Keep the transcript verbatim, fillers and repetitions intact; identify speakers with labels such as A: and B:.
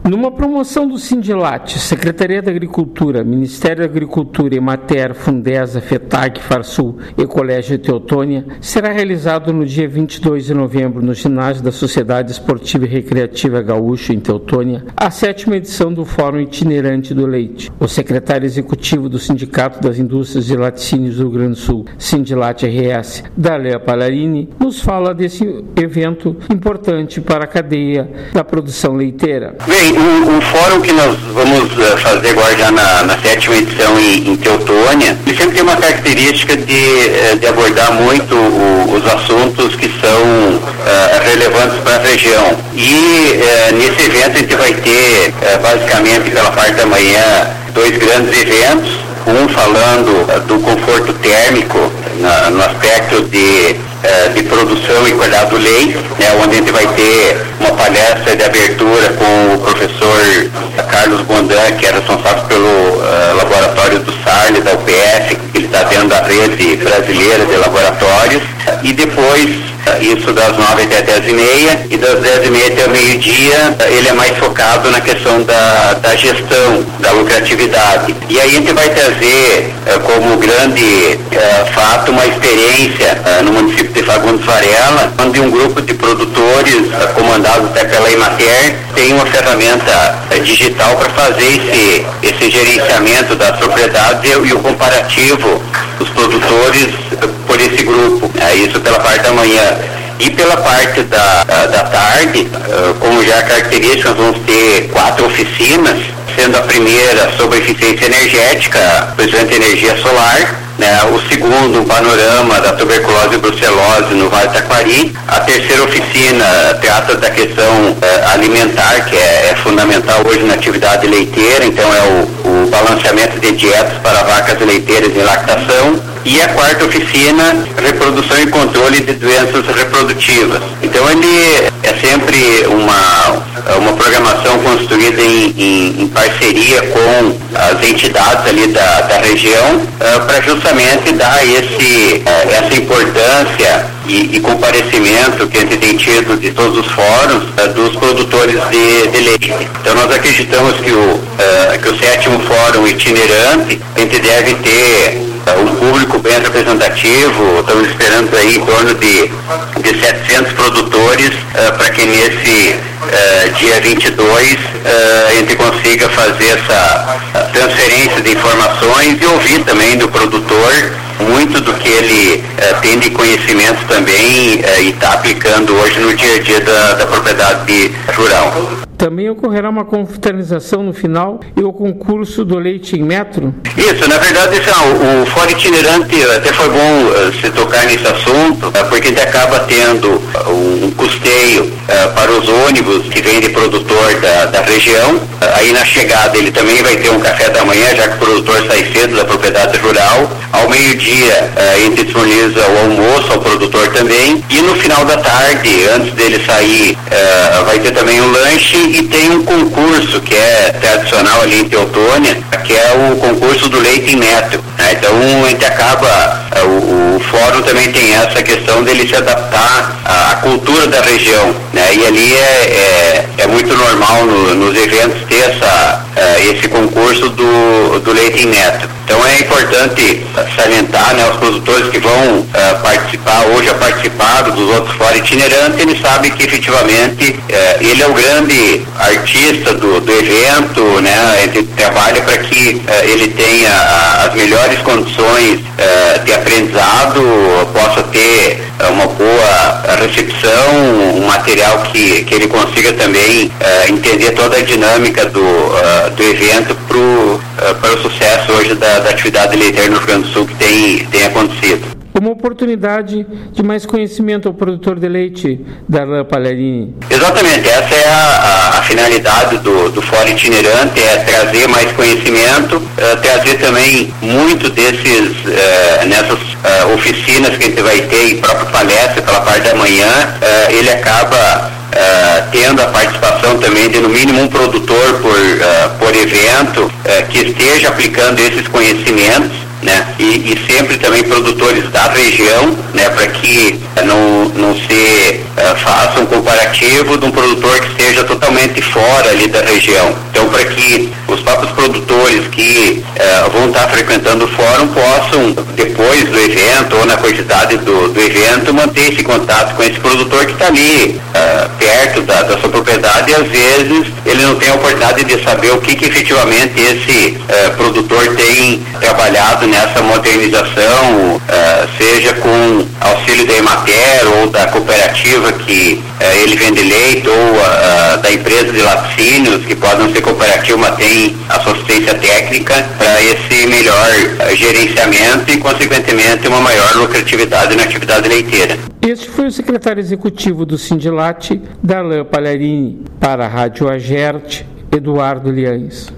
A: Numa promoção do Sindilate, Secretaria da Agricultura, Ministério da Agricultura, Emater, Fundesa, FETAG, Farsul e Colégio Teotônia, será realizado no dia vinte e dois de novembro, no ginásio da Sociedade Esportiva e Recreativa Gaúcho, em Teotônia, a sétima edição do Fórum Itinerante do Leite. O secretário executivo do Sindicato das Indústrias de Laticínios do Rio Grande do Sul, Sindilate R S, Darlea Pallarini, nos fala desse evento importante para a cadeia da produção leiteira.
B: Bem, o, o fórum que nós vamos uh, fazer agora já na, na sétima edição em, em Teotônia, ele sempre tem uma característica de, uh, de abordar muito o, os assuntos que são uh, relevantes para a região. E uh, nesse evento a gente vai ter, uh, basicamente pela parte da manhã, dois grandes eventos, um falando uh, do conforto térmico na, no aspecto de de produção e cuidado do leite, né, onde a gente vai ter uma palestra de abertura com o professor Carlos Bondan, que é responsável pelo uh, laboratório do SARL, da U P F, que ele está dentro da rede brasileira de laboratórios, e depois, uh, isso das nove até dez e meia, e das dez e meia até o meio-dia, uh, ele é mais focado na questão da, da gestão, da lucratividade. E aí a gente vai trazer uh, como grande uh, fato uma experiência uh, no município de Fagundes Varela, onde um grupo de produtores, uh, comandados até pela Emater, tem uma ferramenta uh, digital para fazer esse, esse gerenciamento das propriedades e, e o comparativo dos produtores uh, por esse grupo. Uh, isso pela parte da manhã. E pela parte da, da, da tarde, uh, como já é característica, nós vamos ter quatro oficinas, sendo a primeira sobre eficiência energética, principalmente energia solar, né? O segundo, um panorama da tuberculose e brucelose no Vale do Taquari. A terceira oficina trata da questão eh, alimentar, que é, é fundamental hoje na atividade leiteira, então é o, o balanceamento de dietas para vacas leiteiras em lactação. E a quarta oficina, reprodução e controle de doenças reprodutivas. Então ele é sempre uma, uma programação construída em, em, em parceria com as entidades ali da, da região, uh, para justamente dar esse, uh, essa importância e, e comparecimento que a gente tem tido de todos os fóruns uh, dos produtores de, de leite. Então nós acreditamos que o, uh, que o sétimo fórum itinerante, a gente deve ter um público bem representativo. Estamos esperando aí em torno de, de setecentos produtores uh, para que nesse uh, dia vinte e dois uh, a gente consiga fazer essa transferência de informações e ouvir também do produtor muito do que ele uh, tem de conhecimento também uh, e está aplicando hoje no dia a dia da, da propriedade rural.
A: Também ocorrerá uma confraternização no final e o concurso do leite em metro?
B: Isso, na verdade, assim, o fórum itinerante, até foi bom uh, se tocar nesse assunto, uh, porque a gente acaba tendo uh, um custeio uh, para os ônibus que vêm de produtor da, da região. Uh, aí na chegada ele também vai ter um café da manhã, já que o produtor sai cedo da propriedade rural. Ao meio-dia uh, a gente disponibiliza o almoço ao produtor também. E no final da tarde, antes dele sair, uh, vai ter também um lanche. E tem um concurso que é tradicional ali em Teotônia, que é o concurso do leite em metro. Né? Então a gente acaba, o, o fórum também tem essa questão dele se adaptar à, à cultura da região. Né? E ali é, é, é muito normal no, nos eventos ter essa, uh, esse concurso do, do leite em metro. Então é importante salientar, né, os produtores que vão uh, participar, hoje já participaram dos outros fóruns itinerantes, eles sabem que efetivamente uh, ele é o grande artista do, do evento, né, ele trabalha para que uh, ele tenha uh, as melhores condições uh, de aprendizado, possa ter uh, uma boa recepção, um material que, que ele consiga também uh, entender toda a dinâmica do, uh, do evento pro, uh, para o sucesso hoje da, da atividade leiteira no Rio Grande do Sul que tem, tem acontecido.
A: Uma oportunidade de mais conhecimento ao produtor de leite, Darlea Pallarini.
B: Exatamente, essa é a, a, a finalidade do, do fórum itinerante, é trazer mais conhecimento, uh, trazer também muito desses, uh, nessas uh, oficinas que a gente vai ter e própria palestra pela parte da manhã, uh, ele acaba Uh, tendo a participação também de no mínimo um produtor por, uh, por evento uh, que esteja aplicando esses conhecimentos né? E, e sempre também produtores da região, né? Para que não, não se uh, faça um comparativo de um produtor que esteja totalmente fora ali da região. Então, para que os próprios produtores que uh, vão estar frequentando o fórum possam, depois do evento ou na quantidade do, do evento, manter esse contato com esse produtor que está ali uh, perto da, da sua propriedade, e às vezes ele não tem a oportunidade de saber o que, que efetivamente esse uh, produtor tem trabalhado nessa modernização, uh, seja com auxílio da Emater ou da cooperativa que uh, ele vende leite, ou uh, da empresa de laticínios, que pode não ser cooperativa, mas tem assistência técnica para esse melhor uh, gerenciamento e, consequentemente, uma maior lucratividade na atividade leiteira.
A: Este foi o secretário executivo do Sindilat, Darlan Palharini, para a Rádio Agerte, Eduardo Liães.